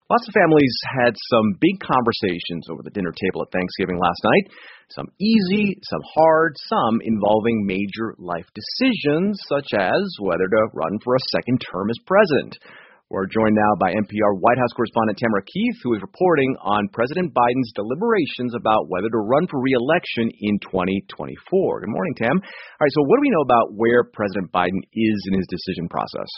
Lots of families had some big conversations over the dinner table at Thanksgiving last night. Some easy, some hard, some involving major life decisions, such as whether to run for a second term as president. We're joined now by NPR White House correspondent Tamara Keith, who is reporting on President Biden's deliberations about whether to run for re-election in 2024. Good morning, Tam. All right, so what do we know about where President Biden is in his decision process?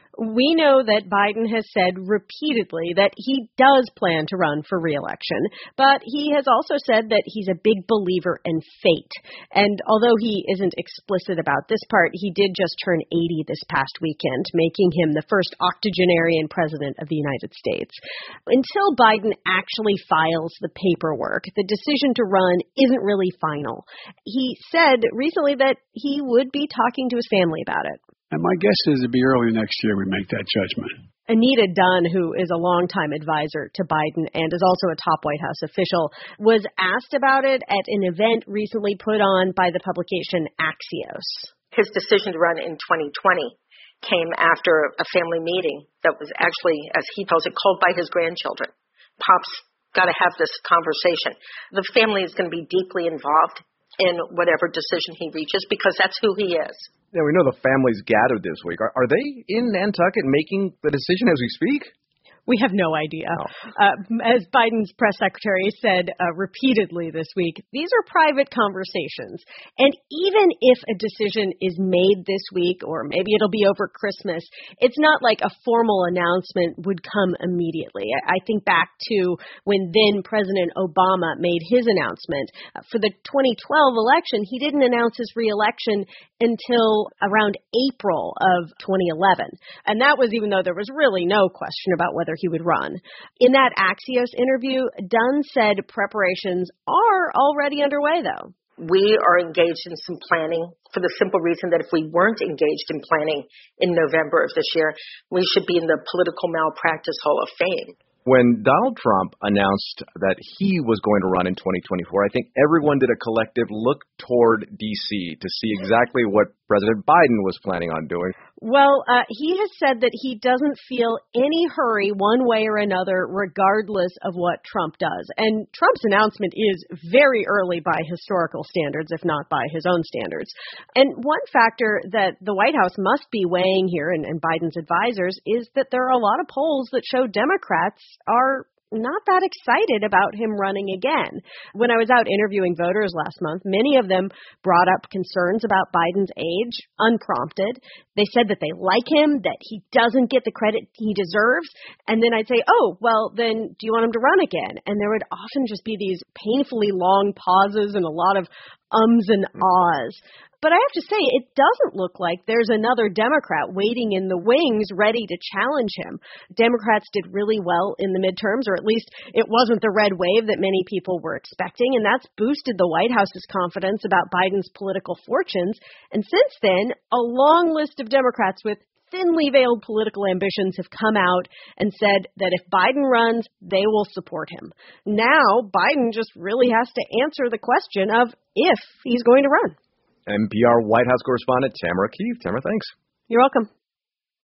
We know that Biden has said repeatedly that he does plan to run for re-election, but he has also said that he's a big believer in fate. And although he isn't explicit about this part, he did just turn 80 this past weekend, making him the first octogenarian president of the United States. Until Biden actually files the paperwork, the decision to run isn't really final. He said recently that he would be talking to his family about it. And my guess is it'll be early next year we make that judgment. Anita Dunn, who is a longtime advisor to Biden and is also a top White House official, was asked about it at an event recently put on by the publication Axios. His decision to run in 2020 came after a family meeting that was actually, as he tells it, called by his grandchildren. Pop's got to have this conversation. The family is going to be deeply involved in whatever decision he reaches because that's who he is. Yeah, we know the families gathered this week. Are they in Nantucket making the decision as we speak? We have no idea. Oh. As Biden's press secretary said repeatedly this week, these are private conversations. And even if a decision is made this week, or maybe it'll be over Christmas, it's not like a formal announcement would come immediately. I think back to when then President Obama made his announcement. For the 2012 election, he didn't announce his re-election until around April of 2011. And that was even though there was really no question about whether he would run. In that Axios interview, Dunn said preparations are already underway, though. We are engaged in some planning for the simple reason that if we weren't engaged in planning in November of this year, we should be in the political malpractice Hall of Fame. When Donald Trump announced that he was going to run in 2024, I think everyone did a collective look toward D.C. to see exactly what President Biden was planning on doing. Well, he has said that he doesn't feel any hurry one way or another, regardless of what Trump does. And Trump's announcement is very early by historical standards, if not by his own standards. And one factor that the White House must be weighing here, and Biden's advisors, is that there are a lot of polls that show Democrats are not that excited about him running again. When I was out interviewing voters last month, many of them brought up concerns about Biden's age, unprompted. They said that they like him, that he doesn't get the credit he deserves. And then I'd say, oh, well, then do you want him to run again? And there would often just be these painfully long pauses and a lot of ums and ahs. But I have to say, it doesn't look like there's another Democrat waiting in the wings ready to challenge him. Democrats did really well in the midterms, or at least it wasn't the red wave that many people were expecting, and that's boosted the White House's confidence about Biden's political fortunes. And since then, a long list of Democrats with thinly veiled political ambitions have come out and said that if Biden runs, they will support him. Now, Biden just really has to answer the question of if he's going to run. NPR White House correspondent Tamara Keith. Tamara, thanks. You're welcome.